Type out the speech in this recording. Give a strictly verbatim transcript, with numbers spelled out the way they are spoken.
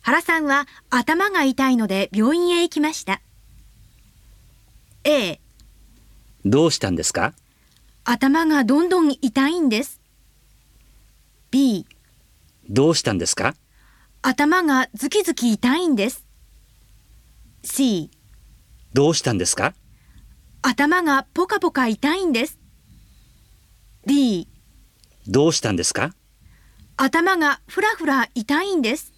原さんは頭が痛いので病院へ行きました。A、 どうしたんですか？ 頭がどんどん痛いんです。B、 どうしたんですか？ 頭がズキズキ痛いんです。C、 どうしたんですか？ 頭がポカポカ痛いんです。D、 どうしたんですか？ 頭がふらふら痛いんです。